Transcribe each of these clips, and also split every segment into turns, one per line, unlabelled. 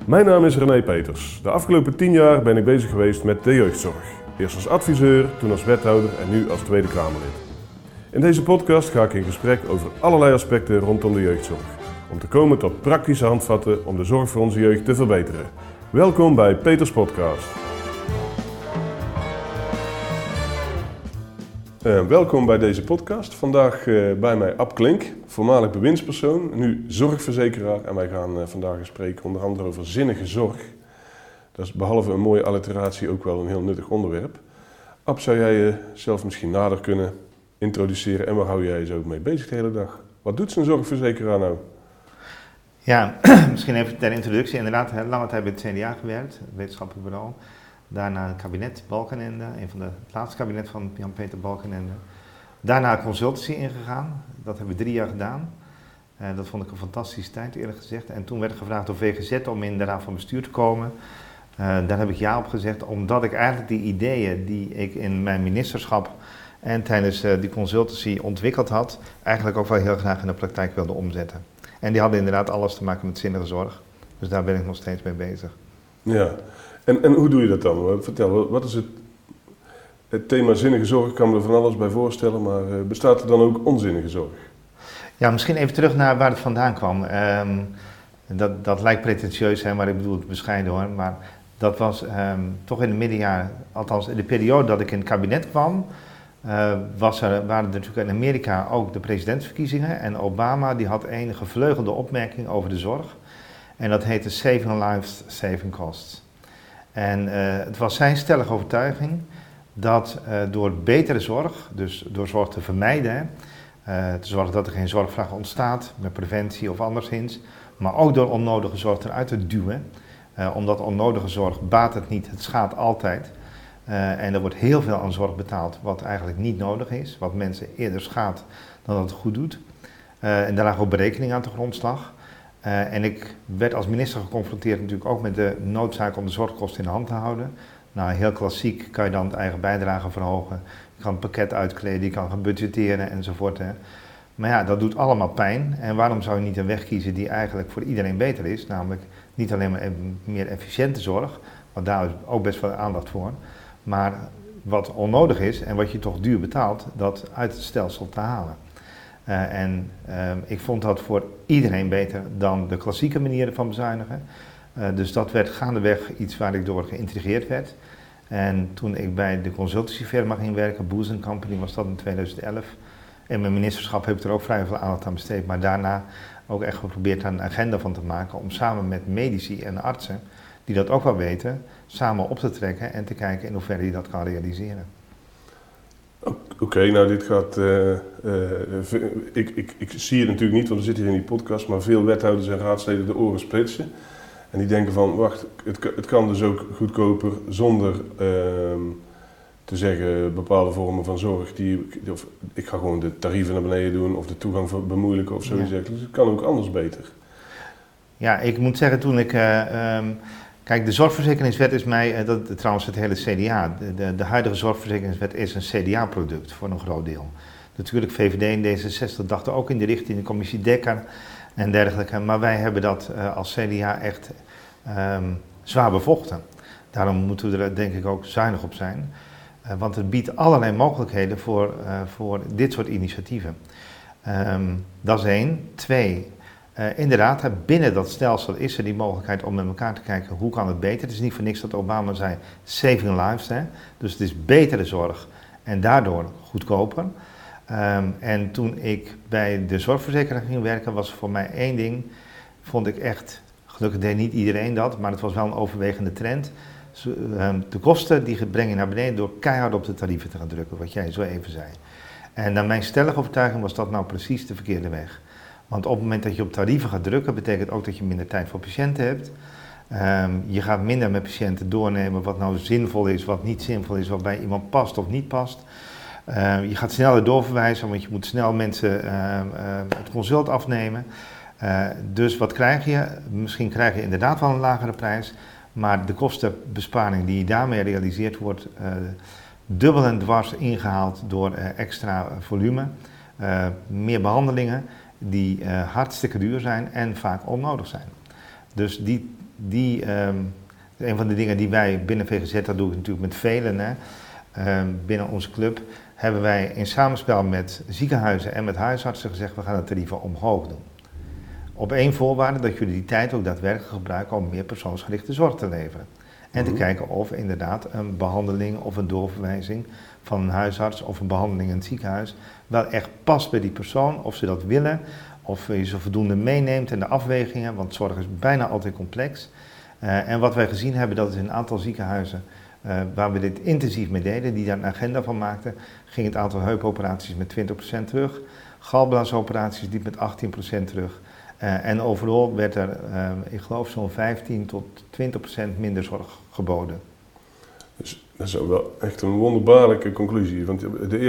Mijn naam is René Peters. De afgelopen 10 jaar ben ik bezig geweest met de jeugdzorg. Eerst als adviseur, toen als wethouder en nu als Tweede Kamerlid. In deze podcast ga ik in gesprek over allerlei aspecten rondom de jeugdzorg. Om te komen tot praktische handvatten om de zorg voor onze jeugd te verbeteren. Welkom bij Peters Podcast. Welkom bij deze podcast. Vandaag bij mij Ab Klink, voormalig bewindspersoon, nu zorgverzekeraar. En wij gaan vandaag spreken onder andere over zinnige zorg. Dat is behalve een mooie alliteratie ook wel een heel nuttig onderwerp. Ab, zou jij jezelf misschien nader kunnen introduceren en waar hou jij je zo mee bezig de hele dag? Wat doet zo'n zorgverzekeraar nou?
Ja, misschien even ter introductie. Inderdaad, lange tijd bij het CDA gewerkt, het wetenschappelijk bureau. Daarna het kabinet Balkenende, het laatste kabinet van Jan-Peter Balkenende. Daarna consultancy ingegaan, dat hebben we 3 jaar gedaan. Dat vond ik een fantastische tijd eerlijk gezegd. En toen werd gevraagd door VGZ om in de raad van bestuur te komen. Daar heb ik ja op gezegd, omdat ik eigenlijk die ideeën die ik in mijn ministerschap en tijdens die consultancy ontwikkeld had, eigenlijk ook wel heel graag in de praktijk wilde omzetten. En die hadden inderdaad alles te maken met zinnige zorg. Dus daar ben ik nog steeds mee bezig.
Ja, en hoe doe je dat dan? Vertel, wat is het thema zinnige zorg? Ik kan me er van alles bij voorstellen, maar bestaat er dan ook onzinnige zorg?
Ja, misschien even terug naar waar het vandaan kwam. Dat lijkt pretentieus, hè, maar ik bedoel het bescheiden hoor. Maar dat was toch in de middenjaar, althans in de periode dat ik in het kabinet kwam, waren er natuurlijk in Amerika ook de presidentsverkiezingen. En Obama die had een gevleugelde opmerking over de zorg. En dat heette Saving Lives, Saving Costs. En het was zijn stellige overtuiging dat door betere zorg, dus door zorg te vermijden, te zorgen dat er geen zorgvraag ontstaat met preventie of anderszins, maar ook door onnodige zorg eruit te duwen, omdat onnodige zorg baat het niet, het schaadt altijd. En er wordt heel veel aan zorg betaald wat eigenlijk niet nodig is, wat mensen eerder schaadt dan dat het goed doet. En daar lagen ook berekeningen aan de grondslag. En ik werd als minister geconfronteerd natuurlijk ook met de noodzaak om de zorgkosten in de hand te houden. Nou, heel klassiek kan je dan het eigen bijdrage verhogen. Je kan het pakket uitkleden, je kan gaan budgetteren enzovoort. Hè. Maar ja, dat doet allemaal pijn. En waarom zou je niet een weg kiezen die eigenlijk voor iedereen beter is? Namelijk niet alleen maar meer efficiënte zorg, want daar is ook best wel aandacht voor. Maar wat onnodig is en wat je toch duur betaalt, dat uit het stelsel te halen. Ik vond dat voor iedereen beter dan de klassieke manieren van bezuinigen. Dus dat werd gaandeweg iets waar ik door geïntrigeerd werd. En toen ik bij de consultancyfirma ging werken, Booz & Company was dat in 2011. In mijn ministerschap heb ik er ook vrij veel aandacht aan besteed. Maar daarna ook echt geprobeerd daar een agenda van te maken om samen met medici en artsen, die dat ook wel weten, samen op te trekken en te kijken in hoeverre je dat kan realiseren.
Oké, nou dit gaat, ik zie het natuurlijk niet, want we zitten hier in die podcast, maar veel wethouders en raadsleden de oren splitsen. En die denken van, wacht, het kan dus ook goedkoper zonder te zeggen bepaalde vormen van zorg. Of ik ga gewoon de tarieven naar beneden doen of de toegang bemoeilijken of zoiets. Ja. Dus het kan ook anders beter.
Ja, ik moet zeggen toen ik... Kijk, de zorgverzekeringswet is mij, trouwens het hele CDA, de huidige zorgverzekeringswet is een CDA-product voor een groot deel. Natuurlijk, VVD en D66 dachten ook in de richting, de commissie Dekker en dergelijke, maar wij hebben dat als CDA echt zwaar bevochten. Daarom moeten we er denk ik ook zuinig op zijn, want het biedt allerlei mogelijkheden voor dit soort initiatieven. Dat is 1. 2. Inderdaad, binnen dat stelsel is er die mogelijkheid om met elkaar te kijken hoe kan het beter. Het is niet voor niks dat Obama zei saving lives, hè? Dus het is betere zorg en daardoor goedkoper. En toen ik bij de zorgverzekeraar ging werken was voor mij 1 ding, vond ik echt, gelukkig deed niet iedereen dat, maar het was wel een overwegende trend. De kosten die breng je naar beneden door keihard op de tarieven te gaan drukken, wat jij zo even zei. En naar mijn stellige overtuiging was dat nou precies de verkeerde weg. Want op het moment dat je op tarieven gaat drukken, betekent ook dat je minder tijd voor patiënten hebt. Je gaat minder met patiënten doornemen wat nou zinvol is, wat niet zinvol is, wat bij iemand past of niet past. Je gaat sneller doorverwijzen, want je moet snel mensen het consult afnemen. Dus wat krijg je? Misschien krijg je inderdaad wel een lagere prijs, maar de kostenbesparing die daarmee realiseert wordt dubbel en dwars ingehaald door extra volume, meer behandelingen die hartstikke duur zijn en vaak onnodig zijn. Dus die een van de dingen die wij binnen VGZ, dat doe ik natuurlijk met velen, hè, binnen onze club, hebben wij in samenspel met ziekenhuizen en met huisartsen gezegd, we gaan de tarieven omhoog doen. Op één voorwaarde, dat jullie die tijd ook daadwerkelijk gebruiken om meer persoonsgerichte zorg te leveren. En te kijken of inderdaad een behandeling of een doorverwijzing van een huisarts of een behandeling in het ziekenhuis wel echt past bij die persoon, of ze dat willen, of je ze voldoende meeneemt in de afwegingen, want zorg is bijna altijd complex. En wat wij gezien hebben, dat is in een aantal ziekenhuizen waar we dit intensief mee deden, die daar een agenda van maakten, ging het aantal heupoperaties met 20% terug, galblaasoperaties liep met 18% terug. En overal werd er, ik geloof, zo'n 15 tot 20% minder zorg geboden.
Dus dat is wel echt een wonderbaarlijke conclusie. Want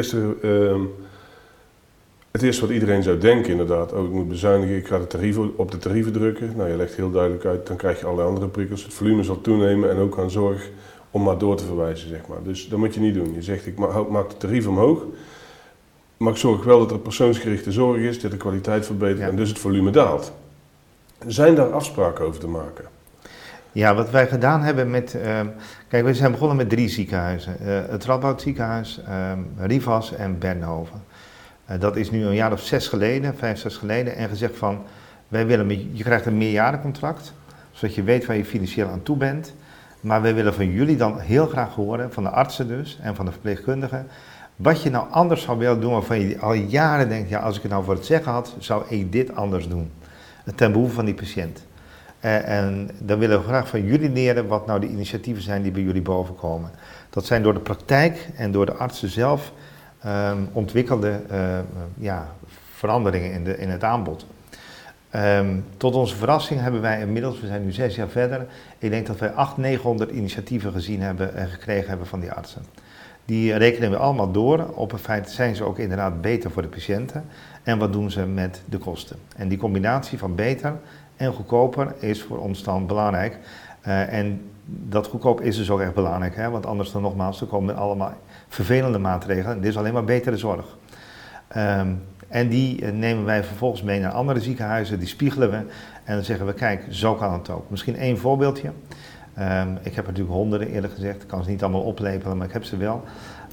het eerste wat iedereen zou denken inderdaad, ik moet bezuinigen, ik ga op de tarieven drukken. Nou, je legt heel duidelijk uit, dan krijg je allerlei andere prikkels. Het volume zal toenemen en ook aan zorg om maar door te verwijzen, zeg maar. Dus dat moet je niet doen. Je zegt, ik maak de tarief omhoog, maar ik zorg wel dat er persoonsgerichte zorg is, dat de kwaliteit verbetert en dus het volume daalt. Zijn daar afspraken over te maken?
Ja, wat wij gedaan hebben met... kijk, we zijn begonnen met 3 ziekenhuizen. Het Radboud ziekenhuis, Rivas en Bernhoven. Dat is nu een jaar of 5, 6 geleden. En gezegd van, je krijgt een meerjarencontract, zodat je weet waar je financieel aan toe bent. Maar wij willen van jullie dan heel graag horen, van de artsen dus en van de verpleegkundigen, wat je nou anders zou willen doen waarvan je al jaren denkt, ja, als ik het nou voor het zeggen had, zou ik dit anders doen. Ten behoeve van die patiënt. En dan willen we graag van jullie leren wat nou de initiatieven zijn die bij jullie bovenkomen. Dat zijn door de praktijk en door de artsen zelf ontwikkelde veranderingen in het aanbod. Tot onze verrassing hebben wij inmiddels, we zijn nu 6 jaar verder, ik denk dat wij 800-900 initiatieven gezien hebben en gekregen hebben van die artsen. Die rekenen we allemaal door. Op het feit zijn ze ook inderdaad beter voor de patiënten. En wat doen ze met de kosten? En die combinatie van beter en goedkoper is voor ons dan belangrijk. En dat goedkoop is dus ook echt belangrijk. Hè? Want anders dan nogmaals, er komen allemaal vervelende maatregelen. Dit is alleen maar betere zorg. En die nemen wij vervolgens mee naar andere ziekenhuizen. Die spiegelen we. En dan zeggen we, kijk, zo kan het ook. Misschien één voorbeeldje. Ik heb er natuurlijk honderden eerlijk gezegd, ik kan ze niet allemaal oplepelen, maar ik heb ze wel,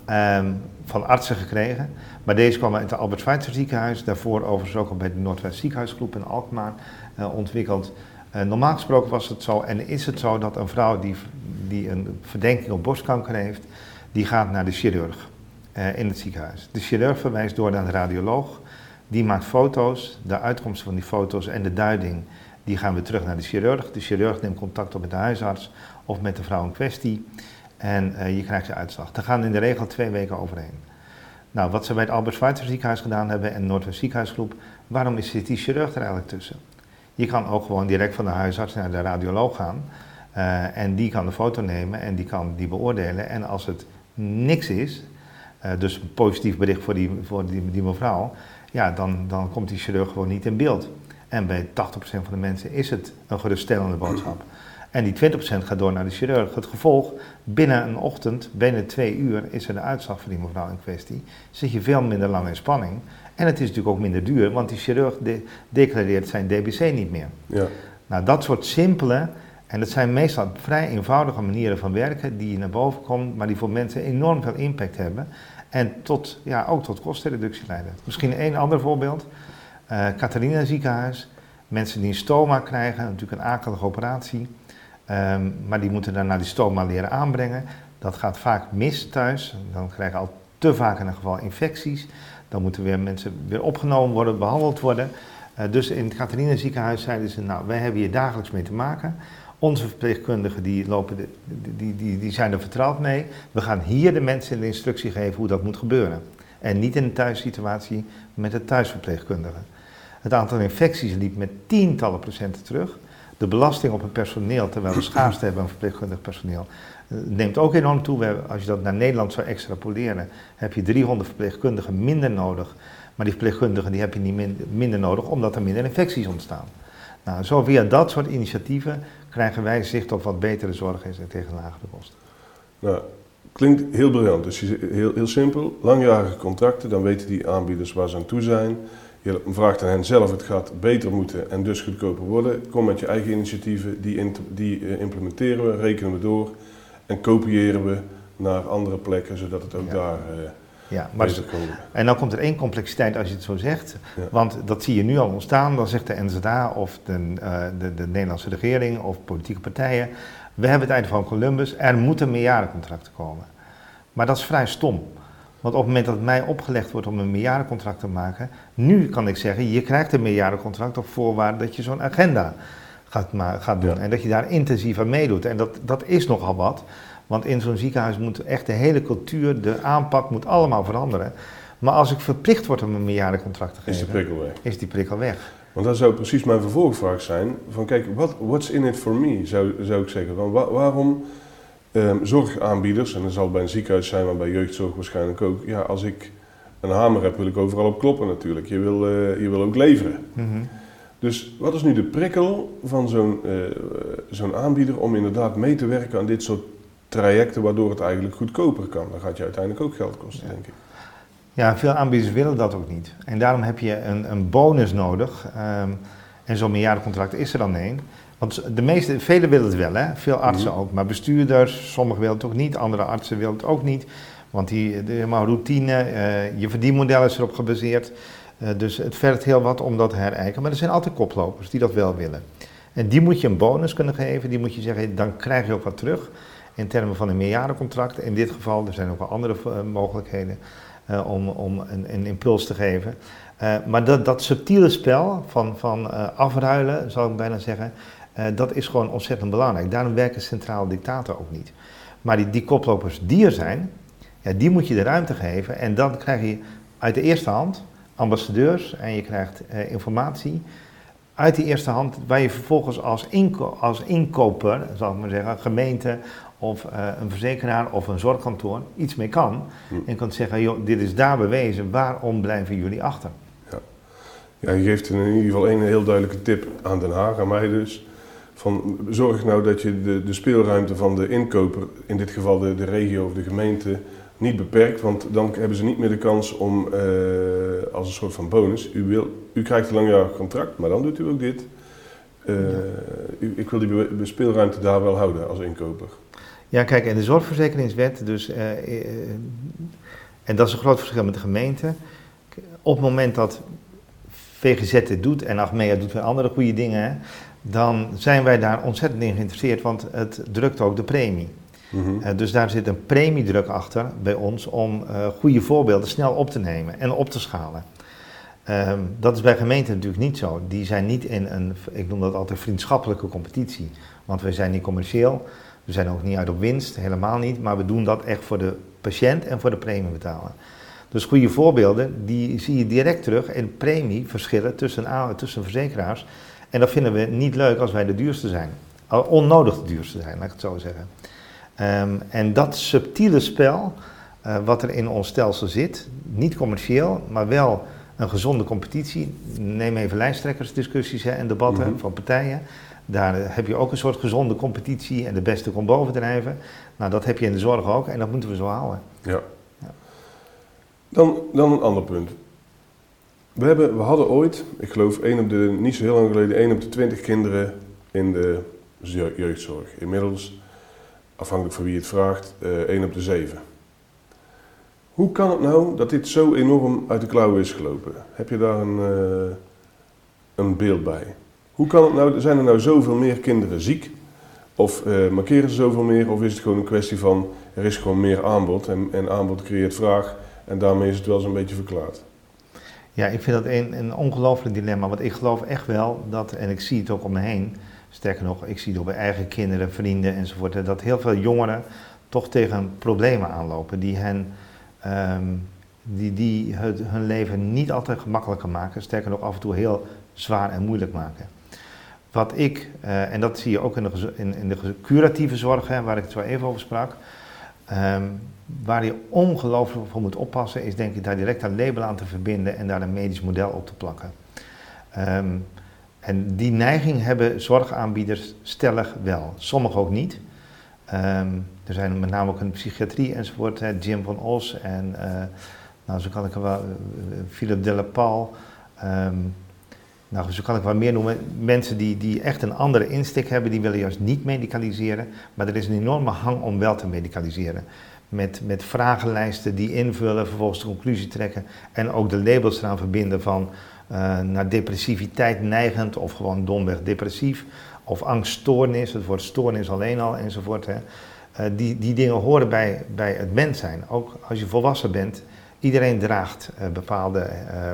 van artsen gekregen. Maar deze kwam uit het Albert Schweitzer ziekenhuis, daarvoor overigens ook al bij de Noordwest ziekenhuisgroep in Alkmaar ontwikkeld. Normaal gesproken was het zo en is het zo dat een vrouw die een verdenking op borstkanker heeft, die gaat naar de chirurg in het ziekenhuis. De chirurg verwijst door naar de radioloog, die maakt foto's, de uitkomsten van die foto's en de duiding, die gaan weer terug naar de chirurg. De chirurg neemt contact op met de huisarts of met de vrouw in kwestie en je krijgt je uitslag. Daar gaan in de regel 2 weken overheen. Nou, wat ze bij het Albert Schweitzer ziekenhuis gedaan hebben en de Noordwest ziekenhuisgroep, waarom zit die chirurg er eigenlijk tussen? Je kan ook gewoon direct van de huisarts naar de radioloog gaan en die kan de foto nemen en die kan die beoordelen. En als het niks is, dus een positief bericht voor die mevrouw, ja, dan komt die chirurg gewoon niet in beeld. En bij 80% van de mensen is het een geruststellende boodschap. En die 20% gaat door naar de chirurg. Het gevolg, binnen een ochtend, binnen 2 uur, is er de uitslag van die mevrouw in kwestie. Zit je veel minder lang in spanning. En het is natuurlijk ook minder duur, want die chirurg declareert zijn DBC niet meer. Ja. Nou, dat soort simpele, en dat zijn meestal vrij eenvoudige manieren van werken die naar boven komen, maar die voor mensen enorm veel impact hebben. En ook tot kostenreductie leiden. Misschien 1 ander voorbeeld. Catharina ziekenhuis, mensen die een stoma krijgen, natuurlijk een akelige operatie, maar die moeten daarna die stoma leren aanbrengen. Dat gaat vaak mis thuis, dan krijgen al te vaak in een geval infecties, dan moeten mensen weer opgenomen worden, behandeld worden. Dus in het Catharina ziekenhuis zeiden ze, nou, wij hebben hier dagelijks mee te maken. Onze verpleegkundigen die zijn er vertrouwd mee. We gaan hier de mensen de instructie geven hoe dat moet gebeuren. En niet in een thuissituatie met de thuisverpleegkundige. Het aantal infecties liep met tientallen procenten terug. De belasting op het personeel, terwijl we schaarste hebben aan verpleegkundig personeel, neemt ook enorm toe. Als je dat naar Nederland zou extrapoleren, heb je 300 verpleegkundigen minder nodig. Maar die verpleegkundigen die heb je niet minder nodig, omdat er minder infecties ontstaan. Nou, zo via dat soort initiatieven krijgen wij zicht op wat betere zorg is en tegen lagere kosten.
Nou, klinkt heel briljant. Dus heel simpel, langjarige contracten, dan weten die aanbieders waar ze aan toe zijn. Je Je vraagt aan hen zelf, het gaat beter moeten en dus goedkoper worden. Kom met je eigen initiatieven, die implementeren we, rekenen we door en kopiëren we naar andere plekken, zodat het ook daar beter kan worden.
En dan komt er één complexiteit als je het zo zegt,
Ja.
want dat zie je nu al ontstaan. Dan zegt de NZA of de Nederlandse regering of politieke partijen, we hebben het einde van Columbus, er moeten meerjarencontracten komen. Maar dat is vrij stom. Want op het moment dat het mij opgelegd wordt om een meerjarencontract te maken, nu kan ik zeggen, je krijgt een meerjarencontract op voorwaarde dat je zo'n agenda gaat doen.
Ja.
En dat je daar intensief aan meedoet. En dat is nogal wat. Want in zo'n ziekenhuis moet echt de hele cultuur, de aanpak moet allemaal veranderen. Maar als ik verplicht word om een meerjarencontract te geven,
Is de prikkel weg.
is die prikkel weg.
Want dat zou precies mijn vervolgvraag zijn. Van kijk, what's in it for me, zou ik zeggen. Van waarom zorgaanbieders, en dat zal bij een ziekenhuis zijn, maar bij jeugdzorg waarschijnlijk ook. Ja, als ik een hamer heb, wil ik overal op kloppen natuurlijk. Je wil ook leveren.
Mm-hmm.
Dus wat is nu de prikkel van zo'n aanbieder om inderdaad mee te werken aan dit soort trajecten, waardoor het eigenlijk goedkoper kan? Dan gaat je uiteindelijk ook geld kosten, denk ik.
Ja, veel aanbieders willen dat ook niet. En daarom heb je een bonus nodig. En zo'n meerjarencontract is er dan één. Want velen willen het wel, hè? Veel artsen ook. Maar bestuurders, sommigen willen het ook niet. Andere artsen willen het ook niet. Want helemaal routine, je verdienmodel is erop gebaseerd. Dus het vergt heel wat om dat te herijken. Maar er zijn altijd koplopers die dat wel willen. En die moet je een bonus kunnen geven. Die moet je zeggen, dan krijg je ook wat terug. In termen van een meerjarencontract. In dit geval, er zijn ook wel andere mogelijkheden om een impuls te geven. Maar dat subtiele spel van afruilen, zou ik bijna zeggen, dat is gewoon ontzettend belangrijk. Daarom werken centrale dictaten ook niet. Maar die koplopers die er zijn, ja, die moet je de ruimte geven. En dan krijg je uit de eerste hand ambassadeurs en je krijgt informatie uit die eerste hand, waar je vervolgens als inkoper, zal ik maar zeggen, gemeente of een verzekeraar of een zorgkantoor iets mee kan. En kan zeggen, joh, dit is daar bewezen, waarom blijven jullie achter?
Ja, je geeft in ieder geval een heel duidelijke tip aan Den Haag, aan mij dus. Van, zorg nou dat je de speelruimte van de inkoper, in dit geval de regio of de gemeente, niet beperkt. Want dan hebben ze niet meer de kans om als een soort van bonus. U krijgt een langjarig contract, maar dan doet u ook dit. Ik wil die speelruimte daar wel houden als inkoper.
Ja, kijk, in de zorgverzekeringswet, dus, en dat is een groot verschil met de gemeente. Op het moment dat VGZ dit doet en Achmea doet weer andere goede dingen, hè, dan zijn wij daar ontzettend in geïnteresseerd, want het drukt ook de premie. Mm-hmm. Dus daar zit een premiedruk achter bij ons om goede voorbeelden snel op te nemen en op te schalen. Dat is bij gemeenten natuurlijk niet zo. Die zijn niet in een, ik noem dat altijd, vriendschappelijke competitie. Want wij zijn niet commercieel, we zijn ook niet uit op winst, helemaal niet. Maar we doen dat echt voor de patiënt en voor de premie betalen. Dus goede voorbeelden, die zie je direct terug in premieverschillen tussen verzekeraars. En dat vinden we niet leuk als wij de duurste zijn. Onnodig de duurste zijn, laat ik het zo zeggen. En dat subtiele spel, wat er in ons stelsel zit, niet commercieel, maar wel een gezonde competitie. Neem even lijsttrekkersdiscussies en debatten van partijen. Daar heb je ook een soort gezonde competitie en de beste komt bovendrijven. Nou, dat heb je in de zorg ook en dat moeten we zo houden.
Ja. Dan een ander punt. We hadden ooit, ik geloof niet zo heel lang geleden, 1 op de 20 kinderen in de jeugdzorg. Inmiddels, afhankelijk van wie het vraagt, 1 op de 7. Hoe kan het nou dat dit zo enorm uit de klauwen is gelopen? Heb je daar een beeld bij? Hoe kan het nou, zijn er nou zoveel meer kinderen ziek? Of markeren ze zoveel meer? Of is het gewoon een kwestie van, er is gewoon meer aanbod en aanbod creëert vraag en daarmee is het wel zo'n beetje verklaard?
Ja, ik vind dat een ongelooflijk dilemma, want ik geloof echt wel dat, en ik zie het ook om me heen, sterker nog, ik zie het ook bij eigen kinderen, vrienden enzovoort, dat heel veel jongeren toch tegen problemen aanlopen die hun leven niet altijd gemakkelijker maken, sterker nog af en toe heel zwaar en moeilijk maken. Wat ik, en dat zie je ook in de curatieve zorg, hè, waar ik het zo even over sprak, waar je ongelooflijk voor moet oppassen, is denk ik daar direct een label aan te verbinden en daar een medisch model op te plakken. En die neiging hebben zorgaanbieders stellig wel, sommigen ook niet. Er zijn met name ook in de psychiatrie enzovoort, Jim van Os en zo kan ik er wel, Philip de la Paul, Nou, zo kan ik wat meer noemen. Mensen die echt een andere insteek hebben, die willen juist niet medicaliseren. Maar er is een enorme hang om wel te medicaliseren. Met vragenlijsten die invullen, vervolgens de conclusie trekken. En ook de labels eraan verbinden van naar depressiviteit neigend of gewoon domweg depressief. Of angststoornis, het woord stoornis alleen al enzovoort. Hè. Die dingen horen bij het mens zijn. Ook als je volwassen bent, iedereen draagt bepaalde...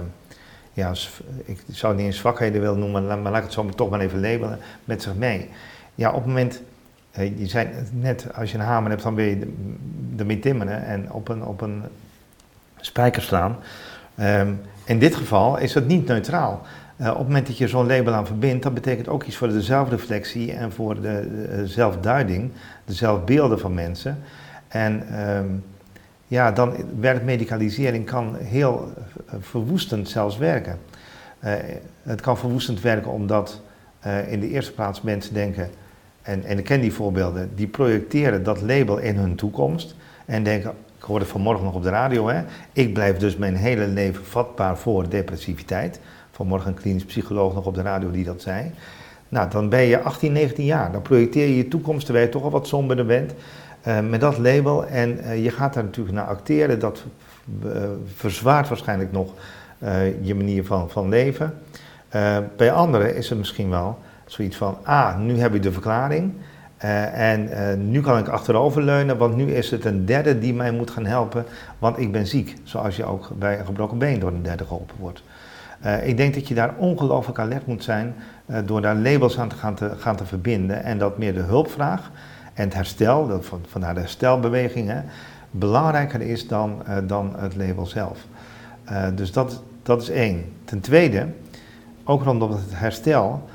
ik zou het niet eens zwakheden willen noemen, maar laat ik het zo toch maar even labelen, met zich mee. Ja, op het moment, je zei net, als je een hamer hebt, dan wil je ermee timmeren en op een spijker slaan. In dit geval is dat niet neutraal. Op het moment dat je zo'n label aan verbindt, dat betekent ook iets voor de zelfreflectie en voor de zelfduiding, de zelfbeelden van mensen. En dan werkt medicalisering kan heel verwoestend zelfs werken. Het kan verwoestend werken omdat in de eerste plaats mensen denken, en ik ken die voorbeelden, die projecteren dat label in hun toekomst en denken, ik hoorde vanmorgen nog op de radio, hè, ik blijf dus mijn hele leven vatbaar voor depressiviteit. Vanmorgen een klinisch psycholoog nog op de radio die dat zei. Nou, dan ben je 18, 19 jaar, dan projecteer je je toekomst terwijl je toch al wat somberder bent. Met dat label en je gaat daar natuurlijk naar acteren, dat verzwaart waarschijnlijk nog je manier van leven. Bij anderen is het misschien wel zoiets van, nu heb ik de verklaring en nu kan ik achteroverleunen, want nu is het een derde die mij moet gaan helpen, want ik ben ziek. Zoals je ook bij een gebroken been door een derde geholpen wordt. Ik denk dat je daar ongelooflijk alert moet zijn door daar labels aan te gaan te verbinden en dat meer de hulpvraag en het herstel, vandaar de herstelbeweging, belangrijker is dan het label zelf. Dus dat is één. Ten tweede, ook rondom het herstel,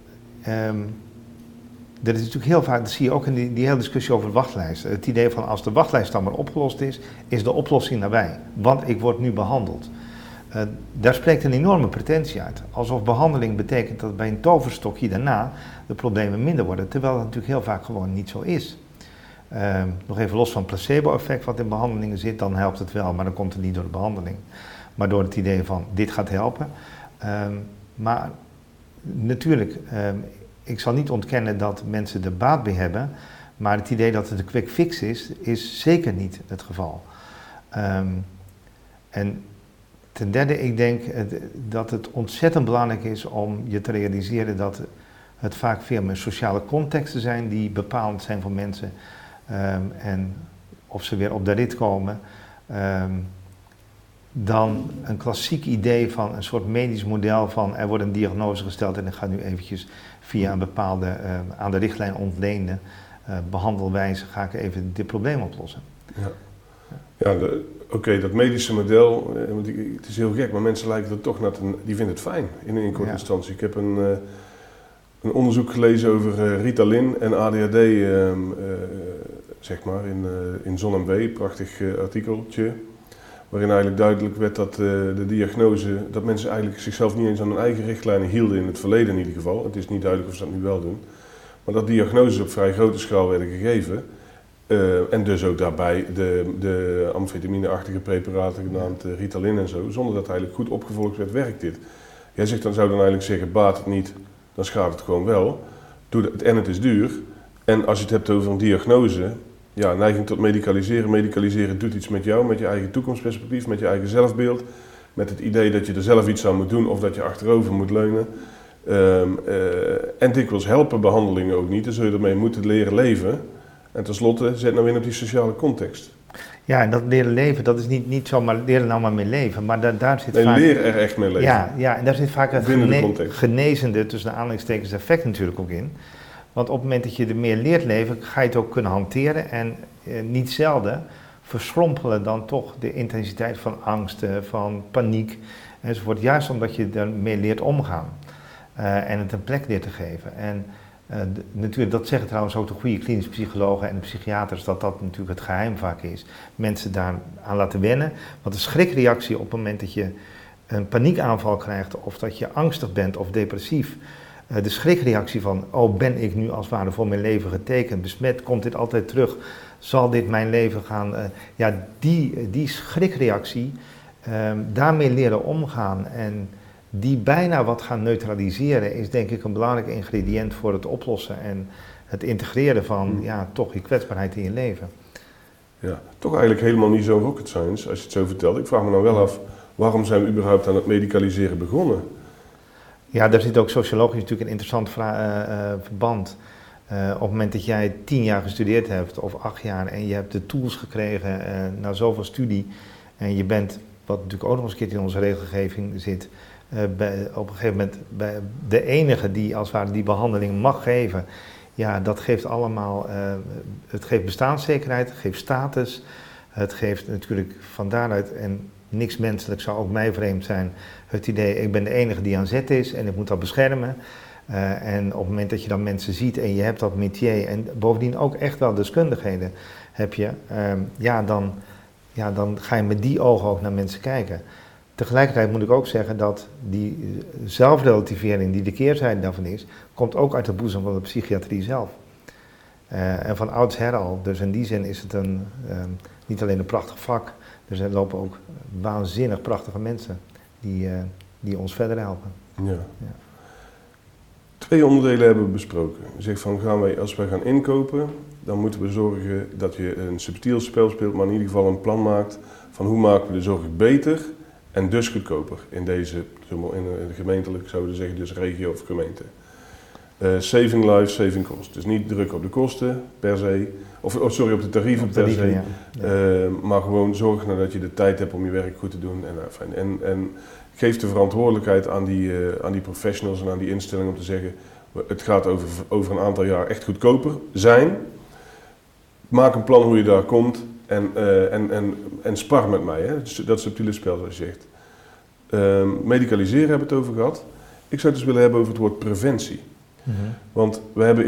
dat is natuurlijk heel vaak, dat zie je ook in die hele discussie over wachtlijsten. Het idee van als de wachtlijst dan maar opgelost is de oplossing nabij, want ik word nu behandeld. Daar spreekt een enorme pretentie uit. Alsof behandeling betekent dat bij een toverstokje daarna de problemen minder worden. Terwijl dat natuurlijk heel vaak gewoon niet zo is. Nog even los van het placebo-effect wat in behandelingen zit, dan helpt het wel, maar dan komt het niet door de behandeling. Maar door het idee van dit gaat helpen. Maar natuurlijk, ik zal niet ontkennen dat mensen er baat bij hebben. Maar het idee dat het een quick fix is zeker niet het geval. En ten derde, ik denk dat het ontzettend belangrijk is om je te realiseren dat het vaak veel meer sociale contexten zijn die bepalend zijn voor mensen. En of ze weer op de rit komen, dan een klassiek idee van een soort medisch model van er wordt een diagnose gesteld en ik ga nu eventjes via een bepaalde aan de richtlijn ontleende behandelwijze ga ik even dit probleem oplossen.
Ja, oké, dat medische model, het is heel gek, maar mensen lijken er toch die vinden het fijn in korte instantie. Ik heb een onderzoek gelezen over Ritalin en ADHD, zeg maar, in Zon MW, prachtig artikeltje, waarin eigenlijk duidelijk werd dat de diagnose, dat mensen eigenlijk zichzelf niet eens aan hun eigen richtlijnen hielden, in het verleden in ieder geval. Het is niet duidelijk of ze dat nu wel doen, maar dat diagnoses op vrij grote schaal werden gegeven. En dus ook daarbij de amfetamine-achtige preparaten genaamd Ritalin en zo, zonder dat eigenlijk goed opgevolgd werd, werkt dit. Jij zegt zou dan eigenlijk zeggen, baat het niet, dan schaadt het gewoon wel. En het is duur. En als je het hebt over een diagnose, ja, neiging tot medicaliseren. Medicaliseren doet iets met jou, met je eigen toekomstperspectief, met je eigen zelfbeeld. Met het idee dat je er zelf iets aan moet doen of dat je achterover moet leunen. En dikwijls helpen behandelingen ook niet, dan zul je ermee moeten leren leven. En tenslotte, zet nou in op die sociale context.
Ja, en dat leren leven, dat is niet zomaar leren nou maar mee leven, maar daar zit vaak...
leer er echt mee leven.
Ja, en daar zit vaak het genezende, tussen de aanhalingstekens, effect natuurlijk ook in. Want op het moment dat je er meer leert leven, ga je het ook kunnen hanteren en niet zelden verschrompelen dan toch de intensiteit van angsten, van paniek enzovoort. Juist omdat je ermee leert omgaan en het een plek leert te geven. En natuurlijk, dat zeggen trouwens ook de goede klinische psychologen en de psychiaters, dat natuurlijk het geheim vaak is. Mensen daar aan laten wennen. Want de schrikreactie op het moment dat je een paniekaanval krijgt, of dat je angstig bent of depressief, de schrikreactie van, ben ik nu als het ware voor mijn leven getekend, besmet, komt dit altijd terug, zal dit mijn leven gaan, die schrikreactie, daarmee leren omgaan en die bijna wat gaan neutraliseren, is denk ik een belangrijk ingrediënt voor het oplossen en het integreren van toch je kwetsbaarheid in je leven.
Ja, toch eigenlijk helemaal niet zo rocket science als je het zo vertelt. Ik vraag me nou wel af, waarom zijn we überhaupt aan het medicaliseren begonnen?
Ja, daar zit ook sociologisch natuurlijk een interessant verband. Op het moment dat jij 10 jaar gestudeerd hebt of 8 jaar en je hebt de tools gekregen na zoveel studie en je bent, wat natuurlijk ook nog eens een keertje in onze regelgeving zit, op een gegeven moment bij de enige die als het ware die behandeling mag geven. Ja, dat geeft allemaal, het geeft bestaanszekerheid, het geeft status, het geeft natuurlijk van daaruit, en niks menselijk zou ook mij vreemd zijn, het idee ik ben de enige die aan zet is en ik moet dat beschermen. En op het moment dat je dan mensen ziet en je hebt dat métier en bovendien ook echt wel deskundigheden heb je, dan ga je met die ogen ook naar mensen kijken. Tegelijkertijd moet ik ook zeggen dat die zelfrelativering die de keerzijde daarvan is, komt ook uit de boezem van de psychiatrie zelf. En van oudsher al. Dus in die zin is het niet alleen een prachtig vak, dus er lopen ook waanzinnig prachtige mensen die ons verder helpen.
Ja. 2 onderdelen hebben we besproken. Je zegt van als wij gaan inkopen, dan moeten we zorgen dat je een subtiel spel speelt, maar in ieder geval een plan maakt van hoe maken we de zorg beter en dus goedkoper in deze, in gemeentelijk zouden we zeggen, dus regio of gemeente. Saving lives, saving cost. Dus niet druk op de kosten per se, op de tarieven per se, maar gewoon zorgen dat je de tijd hebt om je werk goed te doen. En geef de verantwoordelijkheid aan die professionals en aan die instellingen om te zeggen, het gaat over een aantal jaar echt goedkoper zijn. Maak een plan hoe je daar komt en spar met mij. Hè? Dat subtiele spel zoals je zegt. Medicaliseren hebben we het over gehad. Ik zou het dus willen hebben over het woord preventie. Mm-hmm. Want we hebben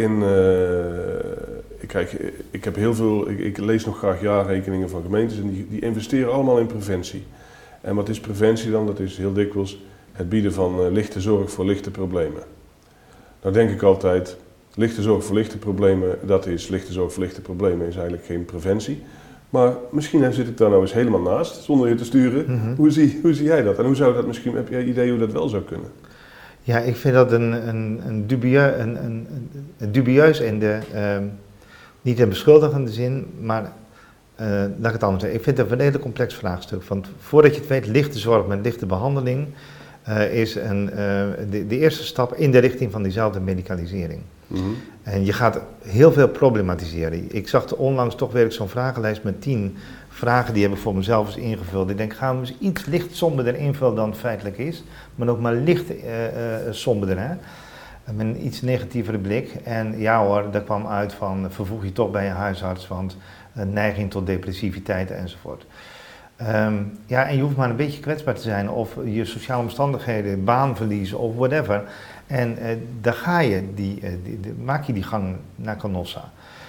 ik lees nog graag jaarrekeningen van gemeentes en die investeren allemaal in preventie. En wat is preventie dan? Dat is heel dikwijls het bieden van lichte zorg voor lichte problemen. Nou denk ik altijd, lichte zorg voor lichte problemen, lichte zorg voor lichte problemen is eigenlijk geen preventie. Maar misschien zit ik daar nou eens helemaal naast, zonder je te sturen. Mm-hmm. Hoe zie jij dat? En hoe zou dat misschien, heb jij idee hoe dat wel zou kunnen?
Ja, ik vind dat een dubieus in de, niet in beschuldigende zin, maar laat ik het anders zeggen. Ik vind het een hele complex vraagstuk. Want voordat je het weet, lichte zorg met lichte behandeling is de eerste stap in de richting van diezelfde medicalisering. Mm-hmm. En je gaat heel veel problematiseren. Ik zag onlangs toch weer zo'n vragenlijst met 10 vragen, die heb ik voor mezelf eens ingevuld. Ik denk, gaan we eens iets licht somberder invullen dan het feitelijk is, maar ook maar licht somberder, hè? Met een iets negatievere blik. En ja hoor, daar kwam uit van, vervoeg je toch bij je huisarts, want neiging tot depressiviteit enzovoort. En je hoeft maar een beetje kwetsbaar te zijn, of je sociale omstandigheden, baan verliezen of whatever. En daar ga je, maak je die gang naar Canossa.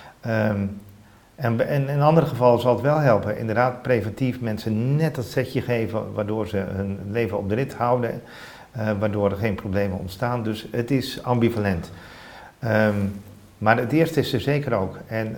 En in andere gevallen zal het wel helpen, inderdaad preventief mensen net dat setje geven waardoor ze hun leven op de rit houden, waardoor er geen problemen ontstaan. Dus het is ambivalent. Maar het eerste is er zeker ook. En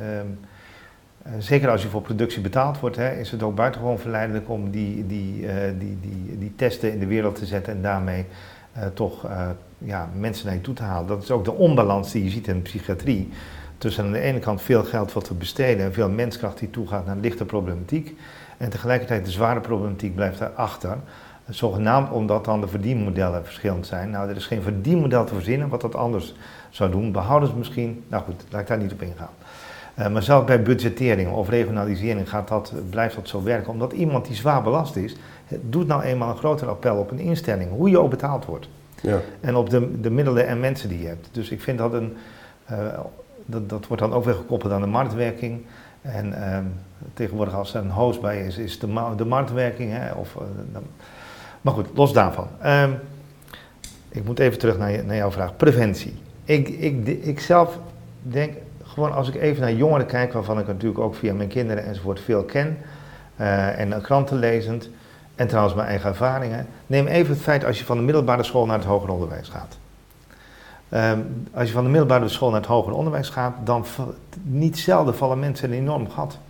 zeker als je voor productie betaald wordt, is het ook buitengewoon verleidelijk om die testen in de wereld te zetten en daarmee mensen naar je toe te halen. Dat is ook de onbalans die je ziet in de psychiatrie. Tussen aan de ene kant veel geld wat we besteden en veel menskracht die toegaat naar lichte problematiek. En tegelijkertijd de zware problematiek blijft daarachter. Zogenaamd omdat dan de verdienmodellen verschillend zijn. Nou, er is geen verdienmodel te verzinnen wat dat anders zou doen. Behouden ze misschien, nou goed, laat ik daar niet op ingaan. Maar zelfs bij budgettering of regionalisering blijft dat zo werken. Omdat iemand die zwaar belast is, doet nou eenmaal een groter appel op een instelling. Hoe je ook betaald wordt. Ja. En op de middelen en mensen die je hebt. Dus ik vind dat dat wordt dan ook weer gekoppeld aan de marktwerking. En tegenwoordig als er een host bij is de marktwerking. Hè, maar goed, los daarvan. Ik moet even terug naar jouw vraag. Preventie. Ik zelf denk, gewoon als ik even naar jongeren kijk, waarvan ik natuurlijk ook via mijn kinderen enzovoort veel ken. En kranten lezend. En trouwens mijn eigen ervaringen. Neem even het feit als je van de middelbare school naar het hoger onderwijs gaat. Als je van de middelbare school naar het hoger onderwijs gaat, dan niet zelden vallen mensen in een enorm gat.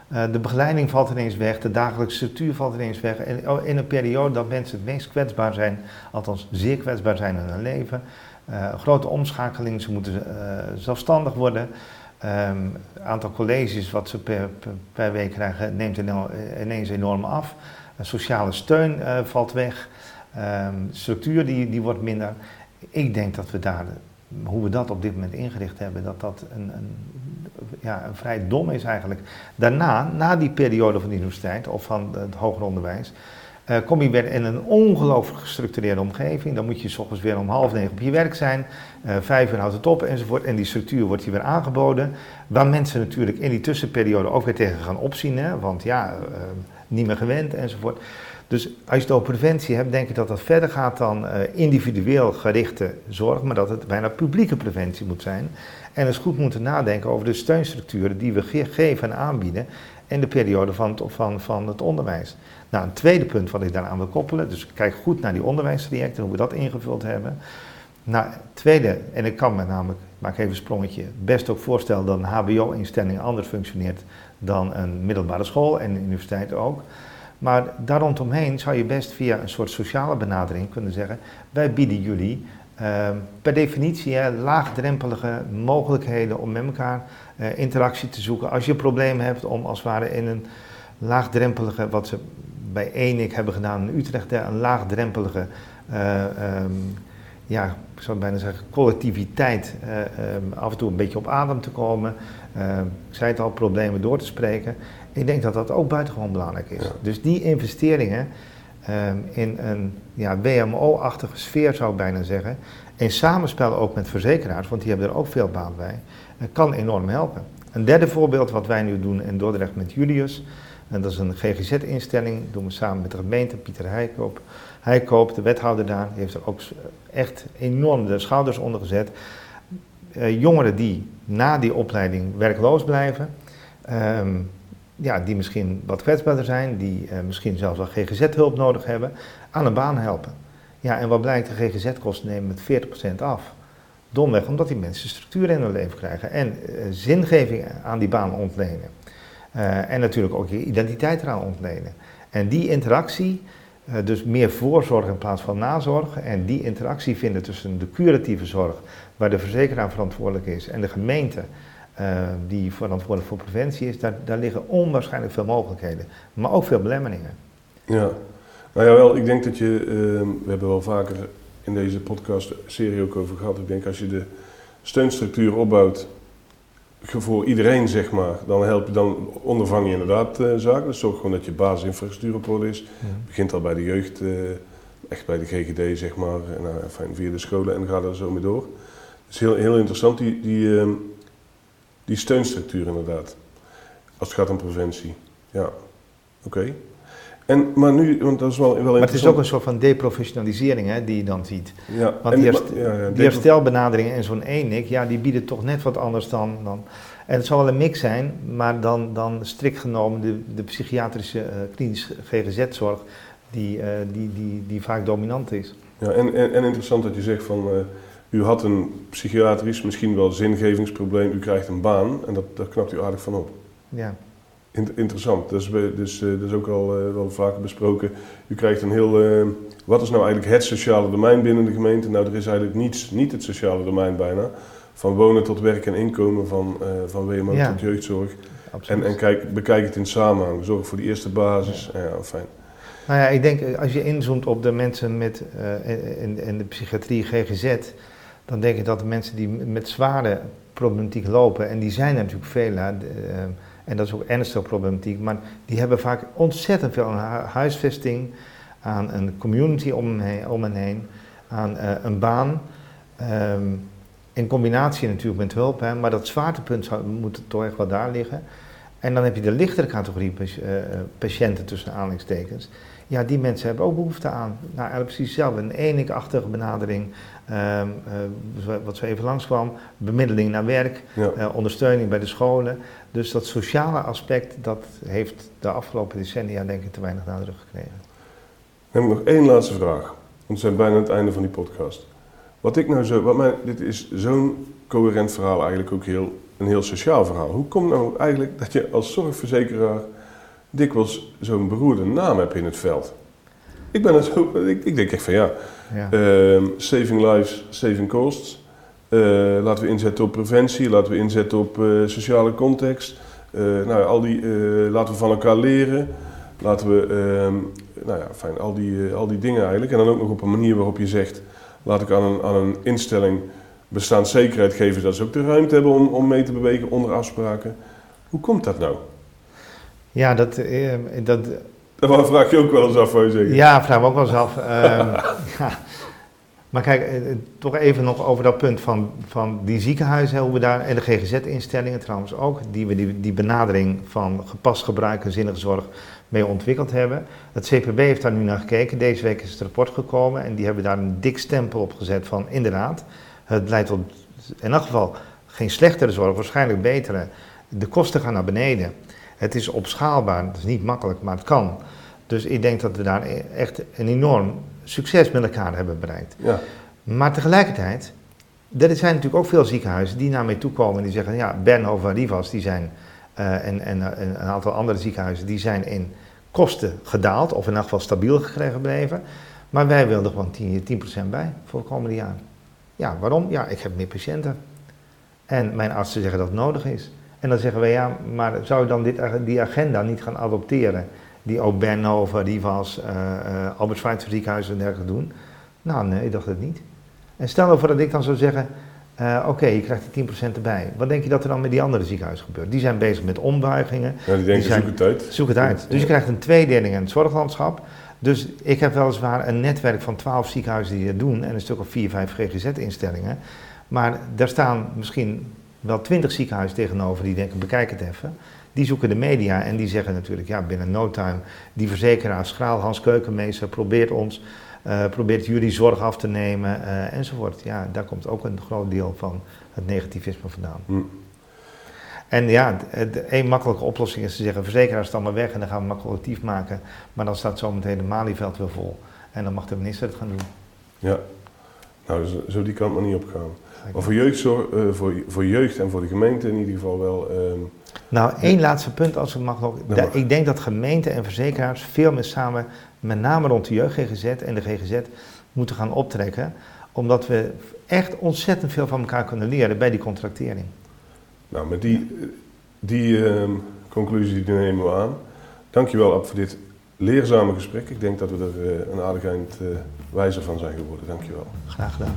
De begeleiding valt ineens weg, de dagelijkse structuur valt ineens weg. En in een periode dat mensen het meest kwetsbaar zijn, althans zeer kwetsbaar zijn in hun leven. Grote omschakeling, ze moeten zelfstandig worden. Het aantal colleges wat ze per week krijgen neemt ineens enorm af. Sociale steun valt weg. Structuur die wordt minder. Ik denk dat we daar, hoe we dat op dit moment ingericht hebben, dat een vrij dom is eigenlijk. Daarna, na die periode van de universiteit of van het hoger onderwijs, kom je weer in een ongelooflijk gestructureerde omgeving. Dan moet je 's ochtends weer om 8:30 op je werk zijn. 5 uur houdt het op enzovoort. En die structuur wordt je weer aangeboden. Waar mensen natuurlijk in die tussenperiode ook weer tegen gaan opzien. Hè? Want niet meer gewend enzovoort. Dus als je het over preventie hebt, denk ik dat dat verder gaat dan individueel gerichte zorg. Maar dat het bijna publieke preventie moet zijn. En eens goed moeten nadenken over de steunstructuren die we geven en aanbieden in de periode van het onderwijs. Nou, een tweede punt wat ik daaraan wil koppelen, dus kijk goed naar die onderwijstrajecten, hoe we dat ingevuld hebben. Nou, tweede, en ik kan me namelijk, maak even een sprongetje, best ook voorstellen dat een hbo-instelling anders functioneert dan een middelbare school en een universiteit ook. Maar daar rondomheen zou je best via een soort sociale benadering kunnen zeggen, wij bieden jullie per definitie laagdrempelige mogelijkheden om met elkaar interactie te zoeken. Als je problemen hebt om als het ware in een laagdrempelige, wat ze bij ENIC hebben gedaan in Utrecht, een laagdrempelige, ik zou bijna zeggen, collectiviteit, af en toe een beetje op adem te komen. Ik zei het al, problemen door te spreken. Ik denk dat dat ook buitengewoon belangrijk is. Ja. Dus die investeringen in een WMO-achtige sfeer, zou ik bijna zeggen, in samenspel ook met verzekeraars, want die hebben er ook veel baat bij, kan enorm helpen. Een derde voorbeeld wat wij nu doen in Dordrecht met Julius, en dat is een GGZ-instelling, dat doen we samen met de gemeente, Pieter Heikoop, de wethouder daar, die heeft er ook echt enorm de schouders onder gezet. Jongeren die na die opleiding werkloos blijven, die misschien wat kwetsbaarder zijn, die misschien zelfs wel GGZ-hulp nodig hebben, aan een baan helpen. Ja, en wat blijkt, de GGZ-kosten nemen met 40% af. Domweg omdat die mensen structuur in hun leven krijgen en zingeving aan die baan ontlenen. En natuurlijk ook je identiteit eraan ontlenen. En die interactie, dus meer voorzorg in plaats van nazorg, en die interactie vinden tussen de curatieve zorg, waar de verzekeraar verantwoordelijk is, en de gemeente, die verantwoordelijk voor preventie is, daar liggen onwaarschijnlijk veel mogelijkheden, maar ook veel belemmeringen.
Ja, nou ja, wel, ik denk dat we hebben wel vaker in deze podcast-serie ook over gehad, ik denk als je de steunstructuur opbouwt voor iedereen, zeg maar, dan ondervang je inderdaad zaken. Dus zorg gewoon dat je basisinfrastructuur op orde is. Ja. Begint al bij de jeugd, echt bij de GGD, zeg maar, en via de scholen en ga er zo mee door. Het is heel interessant, die steunstructuur inderdaad, als het gaat om preventie. Ja, oké. Maar nu, want dat is wel interessant.
Maar het is ook een soort van deprofessionalisering, hè, die je dan ziet.
Ja,
want die herstelbenaderingen en zo'n ENIC, die bieden toch net wat anders dan. En het zal wel een mix zijn, maar dan strikt genomen de psychiatrische klinische GGZ-zorg die vaak dominant is.
Ja, en interessant dat je zegt van, u had een psychiatrisch, misschien wel zingevingsprobleem, u krijgt een baan en daar knapt u aardig van op. Ja. Interessant, dat is ook al wel vaker besproken. U krijgt een heel, wat is nou eigenlijk het sociale domein binnen de gemeente? Nou, er is eigenlijk niet het sociale domein bijna. Van wonen tot werk en inkomen, van WMO tot jeugdzorg. En bekijk het in samenhang, zorg voor die eerste basis. Ja, fijn.
Nou ja, ik denk als je inzoomt op de mensen met in de psychiatrie GGZ, dan denk ik dat de mensen die met zware problematiek lopen, en die zijn er natuurlijk veel, en dat is ook ernstige problematiek, maar die hebben vaak ontzettend veel aan huisvesting, aan een community om hen heen, aan een baan, in combinatie natuurlijk met hulp, maar dat zwaartepunt moet toch echt wel daar liggen. En dan heb je de lichtere categorie patiënten tussen aanhalingstekens. Ja, die mensen hebben ook behoefte aan, eigenlijk precies hetzelfde, een ENIC-achtige benadering, wat zo even langskwam, bemiddeling naar werk, ondersteuning bij de scholen. Dus dat sociale aspect, dat heeft de afgelopen decennia denk ik te weinig nadruk gekregen.
Dan heb ik nog één laatste vraag, want we zijn bijna aan het einde van die podcast. Dit is zo'n coherent verhaal eigenlijk ook heel een heel sociaal verhaal. Hoe komt nou eigenlijk dat je als zorgverzekeraar dikwijls zo'n beroerde naam hebt in het veld? Ik denk echt van ja. Saving lives, saving costs. Laten we inzetten op preventie, laten we inzetten op sociale context. Laten we van elkaar leren. Laten we, al die dingen eigenlijk. En dan ook nog op een manier waarop je zegt, laat ik aan een instelling bestaanszekerheid geven, dat ze ook de ruimte hebben om mee te bewegen onder afspraken. Hoe komt dat nou?
Ja, dat
vraag je ook wel eens af, zou je zeggen.
Ja, vraag me ook wel eens af. Ja. Maar kijk, toch even nog over dat punt van die ziekenhuizen, hoe we daar, en de GGZ-instellingen trouwens ook, die benadering van gepast gebruik en zinnige zorg mee ontwikkeld hebben. Het CPB heeft daar nu naar gekeken. Deze week is het rapport gekomen en die hebben daar een dik stempel op gezet van inderdaad, het leidt tot in elk geval geen slechtere zorg, waarschijnlijk betere. De kosten gaan naar beneden. Het is opschaalbaar, het is niet makkelijk, maar het kan. Dus ik denk dat we daar echt een enorm succes met elkaar hebben bereikt. Ja. Maar tegelijkertijd, er zijn natuurlijk ook veel ziekenhuizen die naar mij toe komen en die zeggen, ja, Bernhoven en Rivas, die zijn, en een aantal andere ziekenhuizen, die zijn in kosten gedaald, of in elk geval stabiel gebleven. Maar wij wilden gewoon 10% bij voor het komende jaar. Ja, waarom? Ja, ik heb meer patiënten. En mijn artsen zeggen dat het nodig is. En dan zeggen we, ja, maar zou je dan die agenda niet gaan adopteren? Die ook Bernhoven, Rivas, Albert Schweitzer ziekenhuizen en dergelijke doen? Nou, nee, ik dacht het niet. En stel nou voor dat ik dan zou zeggen, oké, je krijgt er 10% erbij. Wat denk je dat er dan met die andere ziekenhuizen gebeurt? Die zijn bezig met ombuigingen.
Ja, die denken, zoek het uit.
Zoek het uit. Dus je krijgt een tweedeling in het zorglandschap. Dus ik heb weliswaar een netwerk van 12 ziekenhuizen die dat doen en een stuk of 4, 5 GGZ-instellingen. Maar daar staan misschien wel 20 ziekenhuizen tegenover die denken, bekijk het even. Die zoeken de media en die zeggen natuurlijk, ja, binnen no time, die verzekeraar Schraal, Hans Keukenmeester, probeert jullie zorg af te nemen enzovoort. Ja, daar komt ook een groot deel van het negativisme vandaan. En ja, één makkelijke oplossing is te zeggen, verzekeraars staan maar weg en dan gaan we maar collectief maken. Maar dan staat zometeen de Malieveld weer vol. En dan mag de minister het gaan doen.
Ja, nou, zo die kant maar niet opgaan. Maar voor jeugd en voor de gemeente in ieder geval wel.
Nou, één laatste punt als ik mag nog. Ik denk dat gemeenten en verzekeraars veel meer samen, met name rond de jeugd GGZ en de GGZ, moeten gaan optrekken. Omdat we echt ontzettend veel van elkaar kunnen leren bij die contractering.
Nou, met die conclusie die nemen we aan. Dankjewel, Ab, voor dit leerzame gesprek. Ik denk dat we er een aardig eind wijzer van zijn geworden. Dankjewel.
Graag gedaan.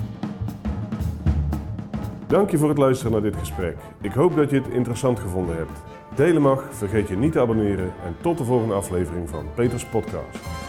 Dank je voor het luisteren naar dit gesprek. Ik hoop dat je het interessant gevonden hebt. Delen mag, vergeet je niet te abonneren en tot de volgende aflevering van Peters Podcast.